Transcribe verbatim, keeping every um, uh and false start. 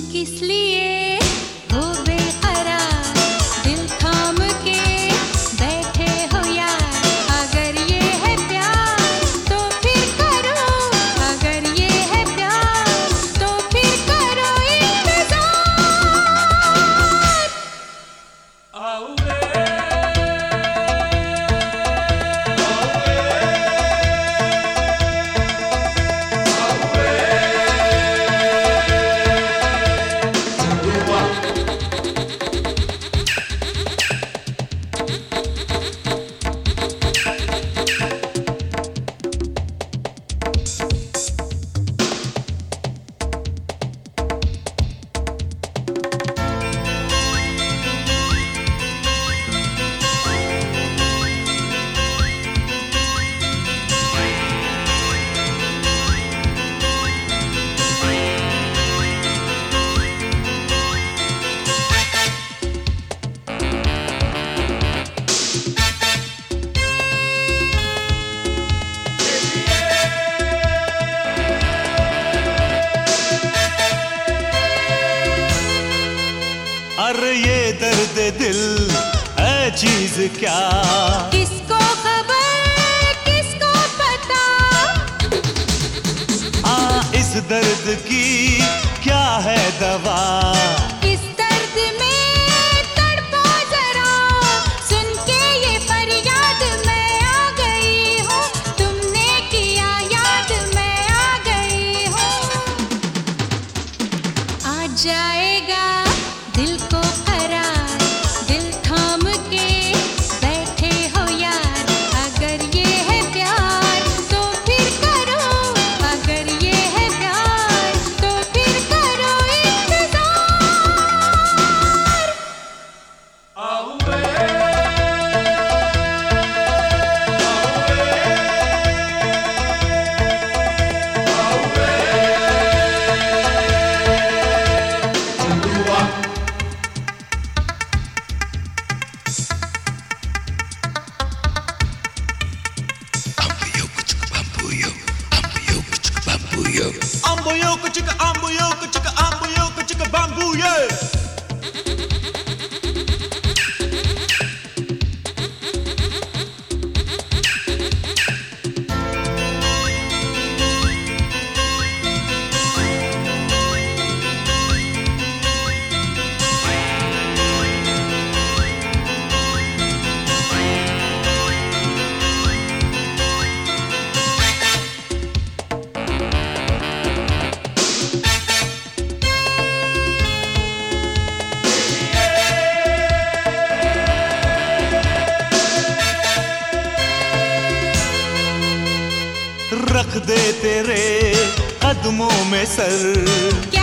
किस लिए हो बेकरार, दिल थाम के बैठे हो यार। अगर ये है प्यार तो फिर करो, अगर ये है प्यार तो फिर करो इंतजार। आओ अरे ये दर्द दिल है चीज क्या, किसको खबर किसको पता। हाँ इस दर्द की क्या है दवा, इस दर्द में तड़पो जरा, सुन के ये फरियाद मैं आ गई हूँ। तुमने किया याद मैं आ गई हूँ। आ जाएगा दिल को करार, दिल थाम के बैठे हो यार। अगर ये है प्यार तो फिर करो, अगर ये है प्यार तो फिर करो इंतजार। आओ Ambo yo kuchika, ambo yo kuchika, ambo yo kuchika bamboo yeah. रख दे तेरे कदमों में सर,